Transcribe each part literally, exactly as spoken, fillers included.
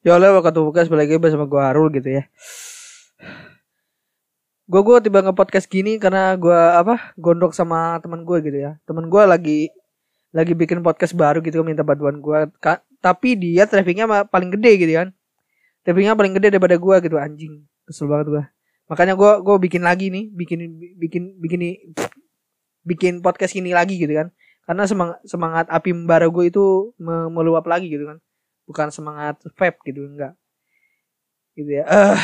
Ya oleh waktu podcast lagi bersama gue Harul gitu ya. Gue gue tiba nge-podcast gini karena gue apa gondok sama teman gue gitu ya. Teman gue lagi lagi bikin podcast baru gitu, minta bantuan gue. Ka- tapi dia trafficnya paling gede gitu kan. Trafficnya paling gede daripada gue gitu, anjing. Kesel banget gue. Makanya gue gue bikin lagi nih, bikin bikin bikin bikin podcast ini lagi gitu kan. Karena semangat semangat api membara gue itu meluap lagi gitu kan. Bukan semangat vape gitu, enggak. Gitu ya. Uh,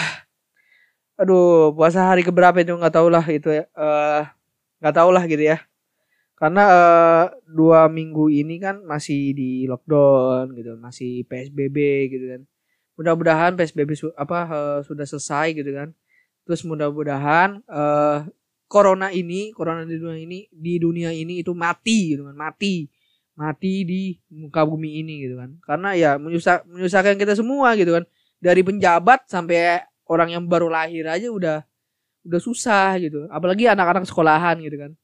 aduh, puasa hari keberapa itu nggak tahu lah itu ya. Uh, nggak tahu lah gitu ya. Karena uh, dua minggu ini kan masih di lockdown gitu, masih P S B B gitu kan. Mudah-mudahan P S B B su- apa uh, sudah selesai gitu kan. Terus mudah-mudahan uh, corona ini, corona di dunia ini, di dunia ini itu mati gitu kan, mati. Mati di muka bumi ini gitu kan. Karena ya menyusah menyusahkan kita semua gitu kan. Dari penjabat sampai orang yang baru lahir aja udah udah susah gitu. Apalagi anak-anak sekolahan gitu kan.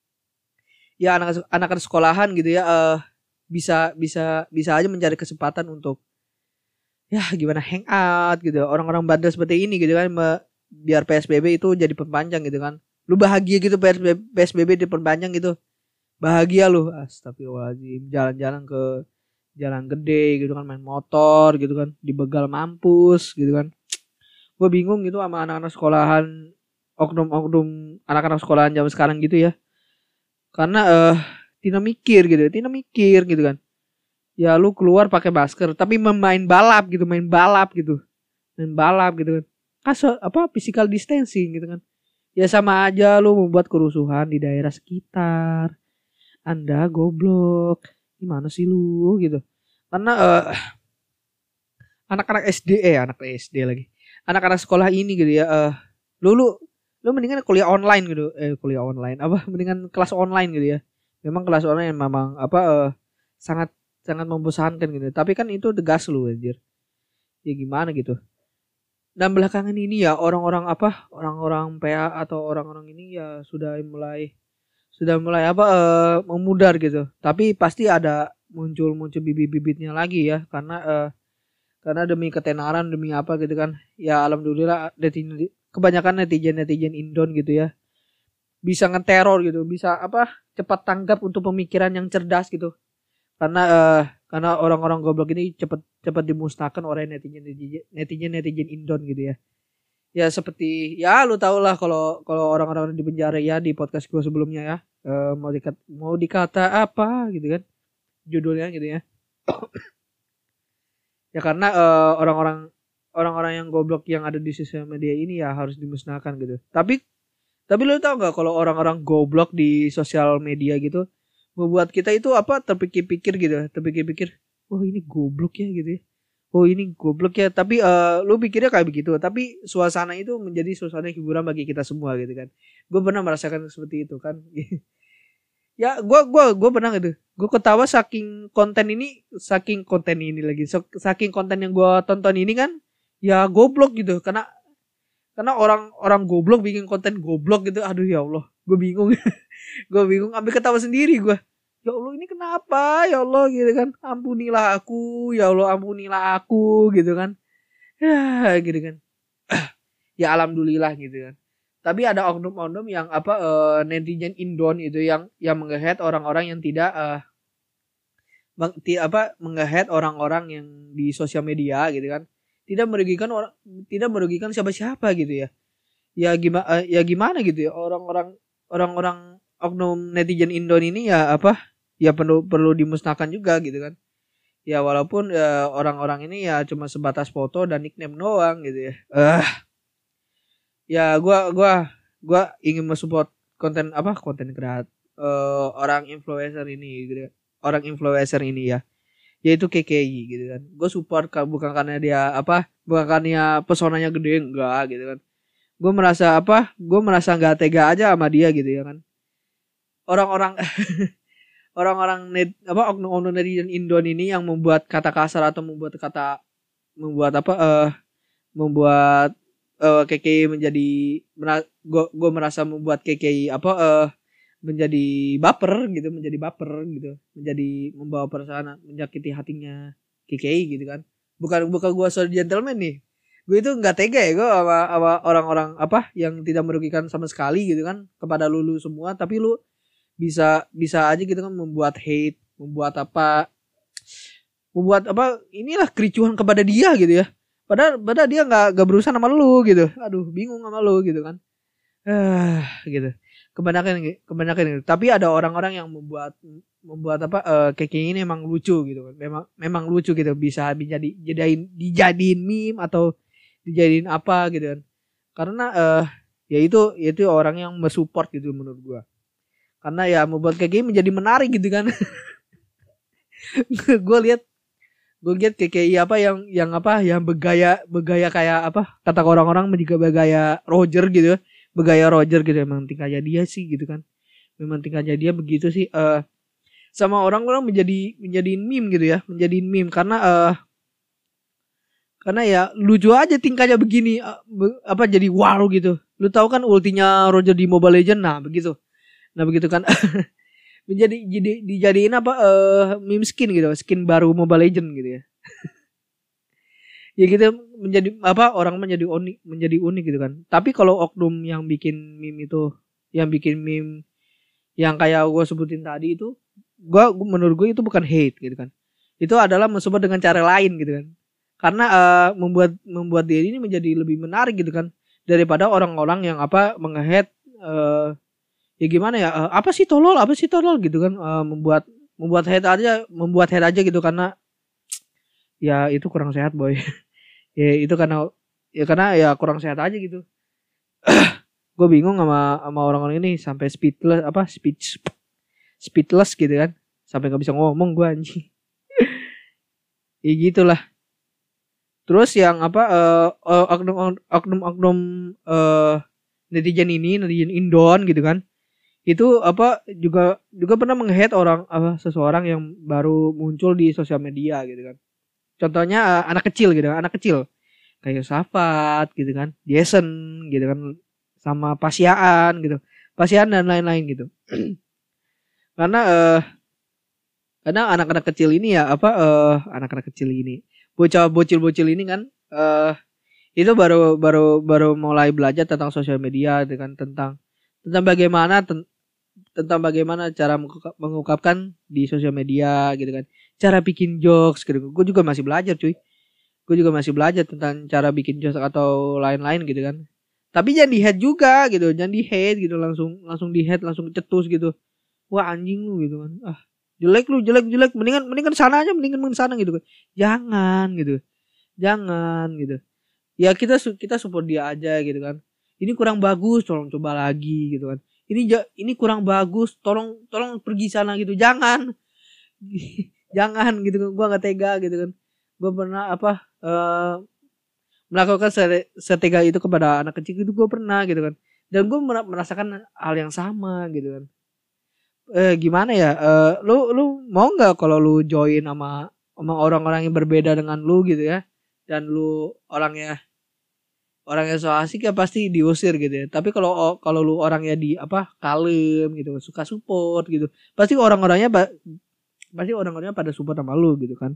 Ya anak anak-anak sekolahan gitu ya uh, bisa bisa bisa aja mencari kesempatan untuk ya gimana hangout gitu. Orang-orang bandel seperti ini gitu kan, biar P S B B itu jadi perpanjang gitu kan. Lu bahagia gitu P S B B diperpanjang gitu. Bahagia lu. Astagfirullahaladzim. Jalan-jalan ke jalan gede gitu kan, main motor gitu kan, dibegal mampus gitu kan. Gue bingung gitu sama anak-anak sekolahan, oknum-oknum anak-anak sekolahan zaman sekarang gitu ya. Karena eh uh, tidak mikir gitu, tidak mikir gitu kan. Ya lu keluar pakai masker tapi main balap gitu, main balap gitu. Main balap gitu kan. Kaso apa physical distancing gitu kan. Ya sama aja lu membuat kerusuhan di daerah sekitar. Anda goblok. Gimana sih lu gitu. Karena uh, anak-anak S D eh anak S D lagi. Anak-anak sekolah ini gitu ya. Uh, lu lu lu mendingan kuliah online gitu. Eh kuliah online apa mendingan kelas online gitu ya. Memang kelas online memang apa uh, sangat sangat membosankan gitu. Tapi kan itu tegas lu anjir. Ya gimana gitu. Dan belakangan ini ya orang-orang apa orang-orang P A atau orang-orang ini ya sudah mulai sudah mulai apa uh, memudar gitu. Tapi pasti ada muncul-muncul bibit-bibitnya lagi ya karena uh, karena demi ketenaran, demi apa gitu kan. Ya alhamdulillah netizen, kebanyakan netizen-netizen Indon gitu ya. Bisa ngeteror gitu, bisa apa? Cepat tanggap untuk pemikiran yang cerdas gitu. Karena uh, karena orang-orang goblok ini cepat cepat dimusnahkan oleh netizen-netizen netizen-netizen Indon gitu ya. Ya seperti ya lu tau lah kalau kalau orang-orang di penjara ya di podcast gue sebelumnya ya. Uh, mau dikata mau dikata apa gitu kan. Judulnya gitu ya. Ya karena uh, orang-orang orang-orang yang goblok yang ada di sosial media ini ya harus dimusnahkan gitu. Tapi tapi lu tau nggak kalau orang-orang goblok di sosial media gitu membuat kita itu apa terpikir-pikir gitu, terpikir-pikir, oh ini goblok ya gitu ya. Oh ini goblok ya. Tapi uh, lu pikirnya kayak begitu. Tapi suasana itu menjadi suasana hiburan bagi kita semua gitu kan. Gue pernah merasakan seperti itu kan. Ya gue gue gue pernah gitu. Gue ketawa saking konten ini, saking konten ini lagi, saking konten yang gue tonton ini kan, ya goblok gitu. Karena karena orang-orang goblok bikin konten goblok gitu. Aduh ya Allah, gue bingung. Gue bingung, ambil ketawa sendiri gue. Ya Allah ini kenapa? Ya Allah gitu kan. Ampunilah aku, ya Allah ampunilah aku gitu kan. Ya gitu kan. Ya alhamdulillah gitu kan. Tapi ada oknum-oknum yang apa uh, netizen Indon itu yang yang menggehet orang-orang yang tidak uh, meng, apa menggehet orang-orang yang di sosial media gitu kan. Tidak merugikan orang, tidak merugikan siapa-siapa gitu ya. Ya gimana uh, ya gimana gitu ya, orang-orang orang-orang oknum netizen Indon ini ya apa? Ya perlu perlu dimusnahkan juga gitu kan. Ya walaupun uh, orang-orang ini ya cuma sebatas foto dan nickname doang gitu ya. Eh uh, ya gua gua gua ingin mensupport konten apa konten kreator uh, orang influencer ini gitu. Orang influencer ini ya. Yaitu K K I gitu kan. Gue support bukan karena dia apa? Bukan karena pesonanya gede enggak gitu kan. Gue merasa apa? Gue merasa enggak tega aja sama dia gitu ya kan. Orang-orang orang-orang net, apa oknum-oknum netizen Indon ini yang membuat kata kasar atau membuat kata membuat apa eh uh, membuat uh, K K I menjadi gue gue merasa membuat K K I apa eh uh, menjadi baper gitu, menjadi baper gitu, menjadi membawa perasaan menyakiti hatinya K K I gitu kan. bukan bukan gue so gentleman nih. Gue itu nggak tega ya gue sama, sama orang-orang apa yang tidak merugikan sama sekali gitu kan kepada lu, lu semua, tapi lu bisa bisa aja gitu kan membuat hate, membuat apa membuat apa inilah kericuhan kepada dia gitu ya. Padahal padahal dia nggak nggak berusaha sama lu gitu. Aduh bingung sama lu gitu kan. Ah gitu. Kebanyakan kebanyakan gitu. Tapi ada orang-orang yang membuat membuat apa uh, kayak ini emang lucu gitu kan. Memang memang lucu gitu, bisa jadi jadiin dijadiin meme atau dijadiin apa gitu kan. Karena uh, ya itu itu orang yang mensupport gitu menurut gua. Karena ya membuat kayak gini menjadi menarik gitu kan. Gue lihat gue lihat kayak kayak apa yang yang apa yang bergaya bergaya kayak apa kata orang-orang juga bergaya Roger gitu, bergaya Roger gitu, emang tingkahnya dia sih gitu kan, memang tingkahnya dia begitu sih. Uh, sama orang-orang menjadi menjadiin meme gitu ya, menjadiin meme karena uh, karena ya lucu aja tingkahnya begini, uh, be, apa jadi wow gitu. Lu tahu kan ultinya Roger di Mobile Legends, nah begitu, nah begitu kan. menjadi jadi dijadiin apa uh, meme skin gitu, skin baru Mobile Legends gitu ya. Ya gitu menjadi apa orang menjadi unik, menjadi unik gitu kan. Tapi kalau oknum yang bikin meme itu, yang bikin meme yang kayak gue sebutin tadi itu, gue menurut gue itu bukan hate gitu kan. Itu adalah mensupport dengan cara lain gitu kan. Karena uh, membuat membuat dia ini menjadi lebih menarik gitu kan daripada orang-orang yang apa menge-hate uh, ya gimana ya, uh, apa sih tolol, apa sih tolol gitu kan, uh, membuat membuat head aja, membuat head aja gitu karena ya itu kurang sehat boy. Ya itu karena ya karena ya kurang sehat aja gitu. Gue bingung sama sama orang-orang ini sampai speechless apa speech speechless gitu kan, sampai nggak bisa ngomong gue anjing. Ya gitulah. Terus yang apa uh, uh, oknum oknum oknum uh, netizen ini, netizen Indon gitu kan, itu apa juga juga pernah meng-hate orang apa seseorang yang baru muncul di sosial media gitu kan. Contohnya uh, anak kecil gitu, anak kecil kayak Safat gitu kan, Jason gitu kan, sama Pasiaan gitu, Pasiaan dan lain-lain gitu. Karena uh, karena anak-anak kecil ini ya apa uh, anak-anak kecil ini, bocah bocil-bocil ini kan uh, itu baru baru baru mulai belajar tentang sosial media dengan tentang tentang bagaimana ten, tentang bagaimana cara mengungkapkan di sosial media gitu kan, cara bikin jokes gitu. Gue juga masih belajar cuy, gue juga masih belajar tentang cara bikin jokes atau lain-lain gitu kan. Tapi jangan di hate juga gitu, jangan di hate gitu, langsung langsung di hate, langsung cetus gitu. Wah anjing lu gitu kan, ah jelek lu, jelek jelek, mendingan mendingan sana aja, mendingan mendingan sana gitu kan. Jangan gitu, jangan gitu. Ya kita kita support dia aja gitu kan. Ini kurang bagus, tolong coba lagi gitu kan. Ini ini kurang bagus, tolong tolong pergi sana gitu. Jangan. Jangan gitu kan. Gua enggak tega gitu kan. Gua pernah apa uh, melakukan setega itu kepada anak kecil itu, gua pernah gitu kan. Dan gua merasakan hal yang sama gitu kan. Eh gimana ya? Uh, lu lu mau enggak kalau lu join sama sama orang-orang yang berbeda dengan lu gitu ya. Dan lu orangnya orangnya so asik ya pasti diusir gitu ya. Tapi kalau kalau lu orangnya di apa kalem gitu, suka support gitu, pasti orang-orangnya pasti orang-orangnya pada support sama lu gitu kan.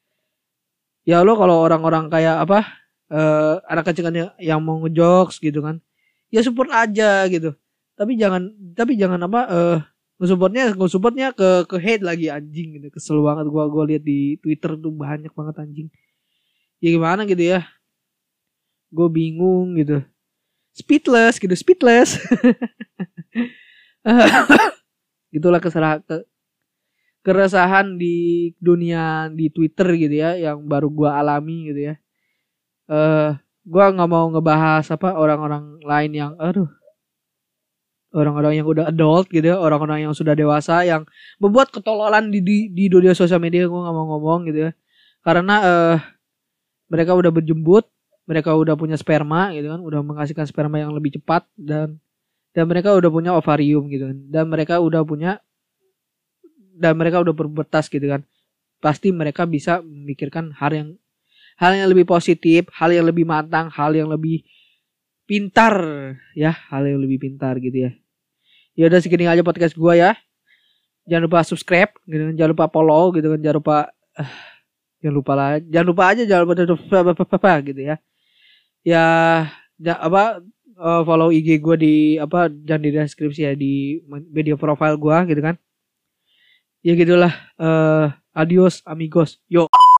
Ya lu kalau orang-orang kayak apa uh, anak kecil yang, yang mau ngejokes gitu kan, ya support aja gitu. Tapi jangan tapi jangan apa uh, nge-supportnya nge-supportnya ke ke hate lagi anjing gitu. Kesel banget gua gua lihat di Twitter tuh banyak banget anjing. Ya gimana gitu ya. Gue bingung gitu, speechless gitu, speechless. Gitulah keserah, ke, keresahan di dunia di Twitter gitu ya, yang baru gue alami gitu ya. Uh, gue nggak mau ngebahas apa orang-orang lain yang, aduh, orang-orang yang udah adult gitu ya, orang-orang yang sudah dewasa yang membuat ketololan di di, di dunia sosial media. Gue nggak mau ngomong gitu ya, karena uh, mereka udah berjembut. Mereka udah punya sperma gitu kan, udah menghasilkan sperma yang lebih cepat, dan dan mereka udah punya ovarium gitu kan, dan mereka udah punya dan mereka udah berbetas gitu kan. Pasti mereka bisa memikirkan hal yang hal yang lebih positif, hal yang lebih matang, hal yang lebih pintar ya, hal yang lebih pintar gitu ya. Ya udah segini aja podcast gua ya. Jangan lupa subscribe gitu kan, jangan lupa follow gitu kan, jangan lupa uh, Jangan lupa lah, jangan lupa aja jangan lupa gitu ya. Ya, ya apa uh, follow I G gue di apa jangan di deskripsi ya, di media profile gue gitu kan. Ya gitulah. Uh, adios amigos. Yo.